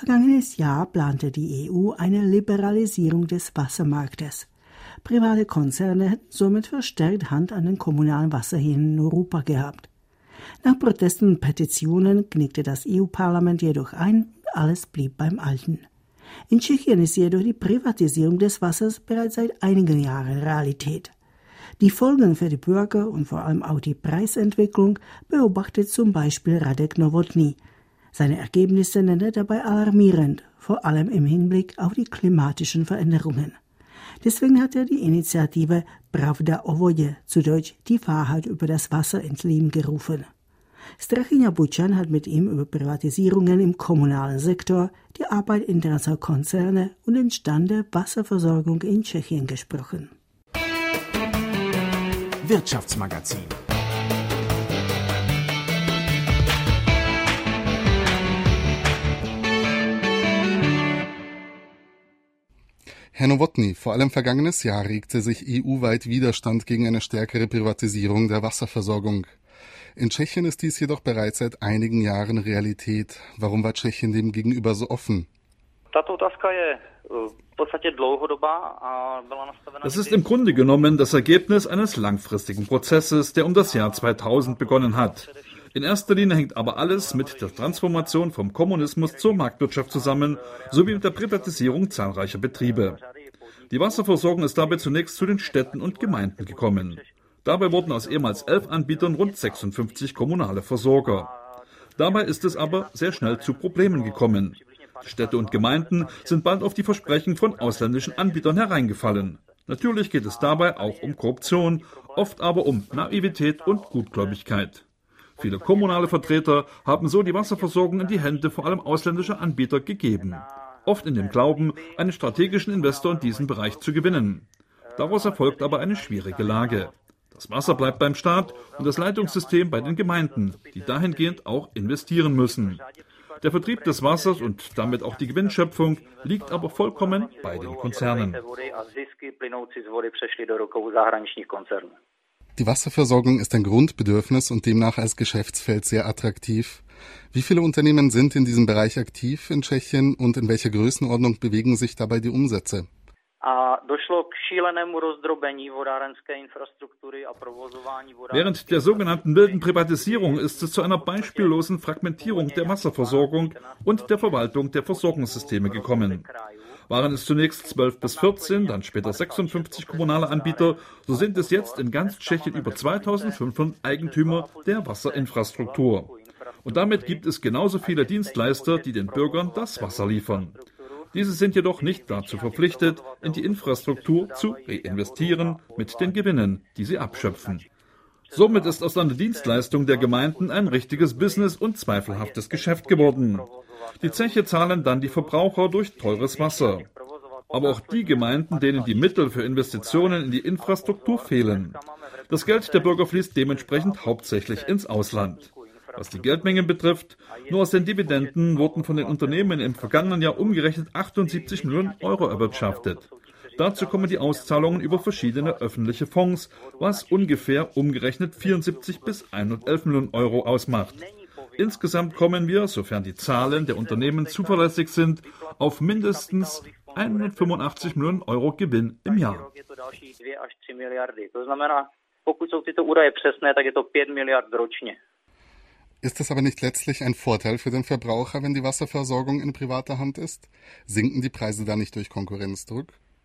Vergangenes Jahr plante die EU eine Liberalisierung des Wassermarktes. Private Konzerne hätten somit verstärkt Hand an den kommunalen Wasserhähnen in Europa gehabt. Nach Protesten und Petitionen knickte das EU-Parlament jedoch ein, alles blieb beim Alten. In Tschechien ist jedoch die Privatisierung des Wassers bereits seit einigen Jahren Realität. Die Folgen für die Bürger und vor allem auch die Preisentwicklung beobachtet zum Beispiel Radek Novotný. Seine Ergebnisse nennt er dabei alarmierend, vor allem im Hinblick auf die klimatischen Veränderungen. Deswegen hat er die Initiative Pravda o vodě, zu Deutsch die Wahrheit über das Wasser, ins Leben gerufen. Strachina Bučan hat mit ihm über Privatisierungen im kommunalen Sektor, die Arbeit internationaler Konzerne und den Stand der Wasserversorgung in Tschechien gesprochen. Wirtschaftsmagazin. Herr Novotný, vor allem vergangenes Jahr regte sich EU-weit Widerstand gegen eine stärkere Privatisierung der Wasserversorgung. In Tschechien ist dies jedoch bereits seit einigen Jahren Realität. Warum war Tschechien dem gegenüber so offen? Das ist im Grunde genommen das Ergebnis eines langfristigen Prozesses, der um das Jahr 2000 begonnen hat. In erster Linie hängt aber alles mit der Transformation vom Kommunismus zur Marktwirtschaft zusammen, sowie mit der Privatisierung zahlreicher Betriebe. Die Wasserversorgung ist dabei zunächst zu den Städten und Gemeinden gekommen. Dabei wurden aus ehemals 11 Anbietern rund 56 kommunale Versorger. Dabei ist es aber sehr schnell zu Problemen gekommen. Die Städte und Gemeinden sind bald auf die Versprechen von ausländischen Anbietern hereingefallen. Natürlich geht es dabei auch um Korruption, oft aber um Naivität und Gutgläubigkeit. Viele kommunale Vertreter haben so die Wasserversorgung in die Hände vor allem ausländischer Anbieter gegeben. Oft in dem Glauben, einen strategischen Investor in diesem Bereich zu gewinnen. Daraus erfolgt aber eine schwierige Lage. Das Wasser bleibt beim Staat und das Leitungssystem bei den Gemeinden, die dahingehend auch investieren müssen. Der Vertrieb des Wassers und damit auch die Gewinnschöpfung liegt aber vollkommen bei den Konzernen. Die Wasserversorgung ist ein Grundbedürfnis und demnach als Geschäftsfeld sehr attraktiv. Wie viele Unternehmen sind in diesem Bereich aktiv in Tschechien und in welcher Größenordnung bewegen sich dabei die Umsätze? Während der sogenannten wilden Privatisierung ist es zu einer beispiellosen Fragmentierung der Wasserversorgung und der Verwaltung der Versorgungssysteme gekommen. Waren es zunächst 12 bis 14, dann später 56 kommunale Anbieter, so sind es jetzt in ganz Tschechien über 2500 Eigentümer der Wasserinfrastruktur. Und damit gibt es genauso viele Dienstleister, die den Bürgern das Wasser liefern. Diese sind jedoch nicht dazu verpflichtet, in die Infrastruktur zu reinvestieren mit den Gewinnen, die sie abschöpfen. Somit ist aus einer Dienstleistung der Gemeinden ein richtiges Business und zweifelhaftes Geschäft geworden. Die Zeche zahlen dann die Verbraucher durch teures Wasser. Aber auch die Gemeinden, denen die Mittel für Investitionen in die Infrastruktur fehlen. Das Geld der Bürger fließt dementsprechend hauptsächlich ins Ausland. Was die Geldmengen betrifft, nur aus den Dividenden wurden von den Unternehmen im vergangenen Jahr umgerechnet 78 Millionen Euro erwirtschaftet. Dazu kommen die Auszahlungen über verschiedene öffentliche Fonds, was ungefähr umgerechnet 74 bis 111 Millionen Euro ausmacht. Insgesamt kommen wir, sofern die Zahlen der Unternehmen zuverlässig sind, auf mindestens 185 Millionen Euro Gewinn im Jahr. Ist es aber nicht letztlich ein Vorteil für den Verbraucher, wenn die Wasserversorgung in privater Hand ist? Sinken die Preise da nicht durch Konkurrenzdruck?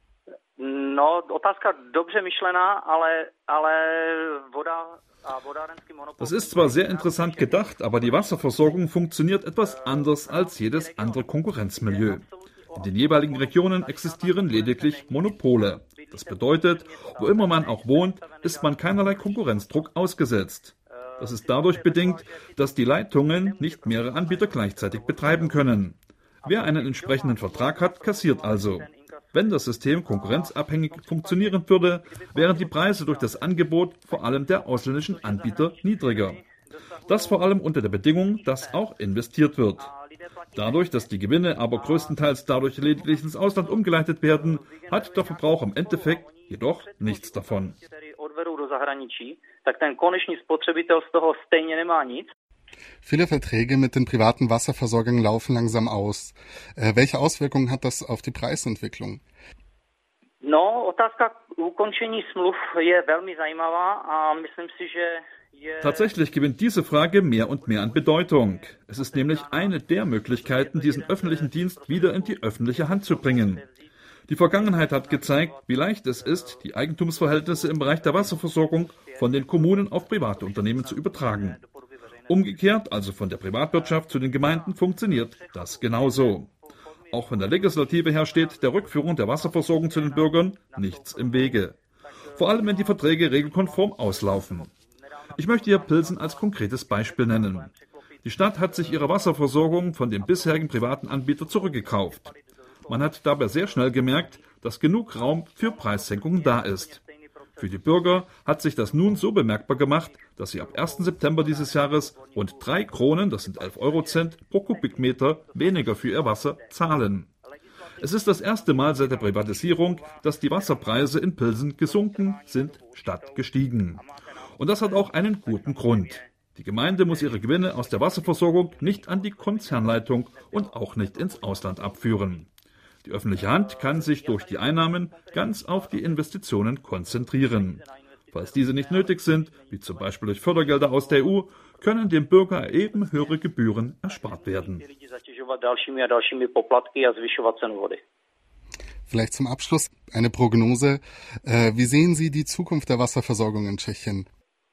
Das ist zwar sehr interessant gedacht, aber die Wasserversorgung funktioniert etwas anders als jedes andere Konkurrenzmilieu. In den jeweiligen Regionen existieren lediglich Monopole. Das bedeutet, wo immer man auch wohnt, ist man keinerlei Konkurrenzdruck ausgesetzt. Das ist dadurch bedingt, dass die Leitungen nicht mehrere Anbieter gleichzeitig betreiben können. Wer einen entsprechenden Vertrag hat, kassiert also. Wenn das System konkurrenzabhängig funktionieren würde, wären die Preise durch das Angebot vor allem der ausländischen Anbieter niedriger. Das vor allem unter der Bedingung, dass auch investiert wird. Dadurch, dass die Gewinne aber größtenteils dadurch lediglich ins Ausland umgeleitet werden, hat der Verbraucher im Endeffekt jedoch nichts davon. Viele Verträge mit den privaten Wasserversorgern laufen langsam aus. Welche Auswirkungen hat das auf die Preisentwicklung? Otázka ukončení smluv je velmi zajímavá a myslím si, že Tatsächlich gewinnt diese Frage mehr und mehr an Bedeutung. Es ist nämlich eine der Möglichkeiten, diesen öffentlichen Dienst wieder in die öffentliche Hand zu bringen. Die Vergangenheit hat gezeigt, wie leicht es ist, die Eigentumsverhältnisse im Bereich der Wasserversorgung von den Kommunen auf private Unternehmen zu übertragen. Umgekehrt, also von der Privatwirtschaft zu den Gemeinden, funktioniert das genauso. Auch von der Legislative her steht der Rückführung der Wasserversorgung zu den Bürgern nichts im Wege. Vor allem, wenn die Verträge regelkonform auslaufen. Ich möchte hier Pilsen als konkretes Beispiel nennen. Die Stadt hat sich ihre Wasserversorgung von dem bisherigen privaten Anbieter zurückgekauft. Man hat dabei sehr schnell gemerkt, dass genug Raum für Preissenkungen da ist. Für die Bürger hat sich das nun so bemerkbar gemacht, dass sie ab 1. September dieses Jahres rund 3 Kronen, das sind 11 Eurocent, pro Kubikmeter weniger für ihr Wasser zahlen. Es ist das erste Mal seit der Privatisierung, dass die Wasserpreise in Pilsen gesunken sind statt gestiegen. Und das hat auch einen guten Grund. Die Gemeinde muss ihre Gewinne aus der Wasserversorgung nicht an die Konzernleitung und auch nicht ins Ausland abführen. Die öffentliche Hand kann sich durch die Einnahmen ganz auf die Investitionen konzentrieren. Falls diese nicht nötig sind, wie zum Beispiel durch Fördergelder aus der EU, können dem Bürger eben höhere Gebühren erspart werden. Vielleicht zum Abschluss eine Prognose. Wie sehen Sie die Zukunft der Wasserversorgung in Tschechien?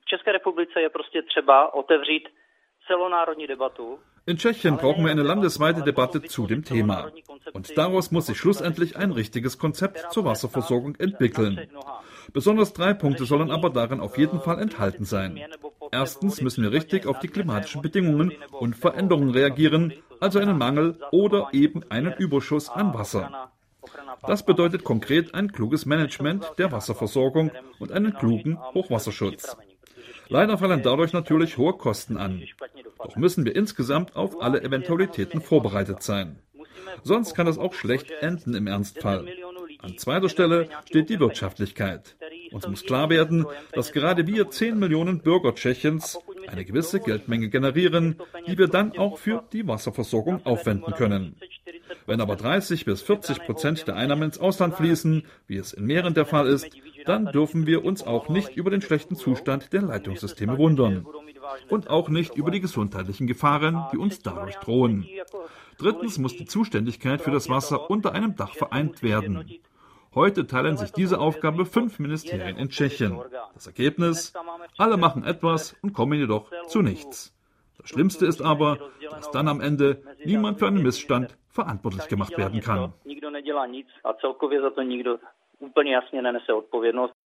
In Tschechien brauchen wir eine landesweite Debatte zu dem Thema. Und daraus muss sich schlussendlich ein richtiges Konzept zur Wasserversorgung entwickeln. Besonders 3 Punkte sollen aber darin auf jeden Fall enthalten sein. Erstens müssen wir richtig auf die klimatischen Bedingungen und Veränderungen reagieren, also einen Mangel oder eben einen Überschuss an Wasser. Das bedeutet konkret ein kluges Management der Wasserversorgung und einen klugen Hochwasserschutz. Leider fallen dadurch natürlich hohe Kosten an. Doch müssen wir insgesamt auf alle Eventualitäten vorbereitet sein. Sonst kann es auch schlecht enden im Ernstfall. An zweiter Stelle steht die Wirtschaftlichkeit. Uns muss klar werden, dass gerade wir 10 Millionen Bürger Tschechiens eine gewisse Geldmenge generieren, die wir dann auch für die Wasserversorgung aufwenden können. Wenn aber 30-40% der Einnahmen ins Ausland fließen, wie es in Mähren der Fall ist, dann dürfen wir uns auch nicht über den schlechten Zustand der Leitungssysteme wundern. Und auch nicht über die gesundheitlichen Gefahren, die uns dadurch drohen. Drittens muss die Zuständigkeit für das Wasser unter einem Dach vereint werden. Heute teilen sich diese Aufgabe 5 Ministerien in Tschechien. Das Ergebnis? Alle machen etwas und kommen jedoch zu nichts. Das Schlimmste ist aber, dass dann am Ende niemand für einen Missstand verantwortlich gemacht werden kann.